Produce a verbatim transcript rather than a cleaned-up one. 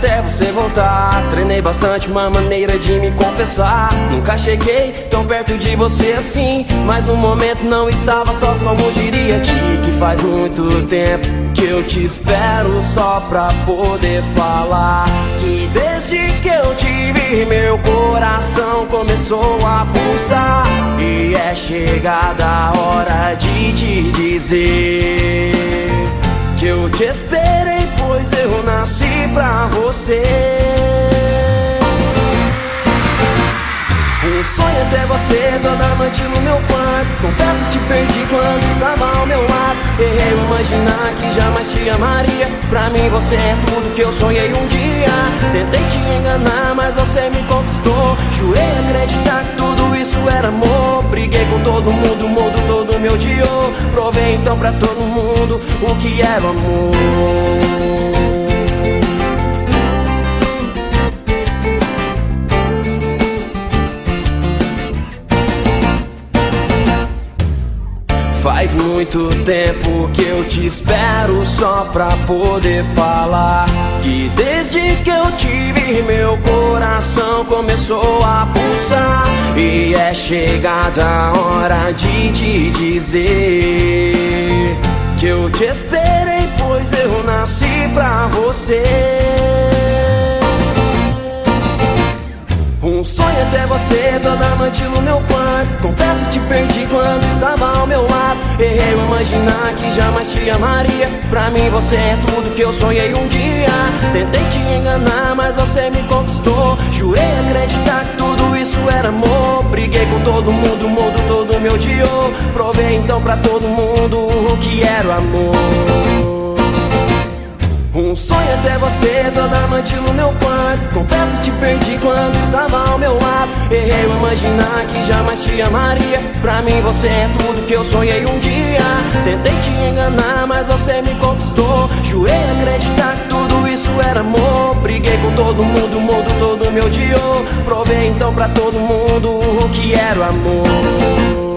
até você voltar. Treinei bastante uma maneira de me confessar. Nunca cheguei tão perto de você assim, mas no momento não estava só, como diria ti. Que faz muito tempo que eu te espero só pra poder falar que desde que eu te vi meu coração começou a pulsar. E é chegada a hora de te dizer que eu te esperei, pois eu nasci pra você. Um sonho até você toda noite no meu quarto. Confesso te perdi quando estava ao meu lado. Errei ao imaginar que jamais te amaria. Pra mim você é tudo que eu sonhei um dia. Tentei te enganar, mas você me conquistou. Jurei acreditar que tudo isso era amor. Briguei com todo mundo, o mundo todo me odiou. Provei então pra todo mundo o que era o amor. Faz muito tempo que eu te espero só pra poder falar que desde que eu te vi meu coração começou a pulsar. E é chegada a hora de te dizer que eu te esperei, pois eu nasci pra você. Um sonho até você toda noite no meu quarto. Confesso te perdi quando estava ao meu lado. Errei ao imaginar que jamais te amaria. Pra mim você é tudo que eu sonhei um dia. Tentei te enganar, mas você me conquistou. Jurei acreditar que tudo isso era amor. Briguei com todo mundo, o mundo todo me odiou. Provei então pra todo mundo o que era o amor. Um sonho até você toda noite no meu quarto. Confesso te perdi quando estava ao meu lado. Errei ao imaginar que jamais te amaria. Pra mim você é tudo que eu sonhei um dia. Tentei te enganar, mas você me conquistou. Jurei acreditar que tudo isso era amor. Briguei com todo mundo, o mundo todo me odiou. Provei então pra todo mundo o que era o amor.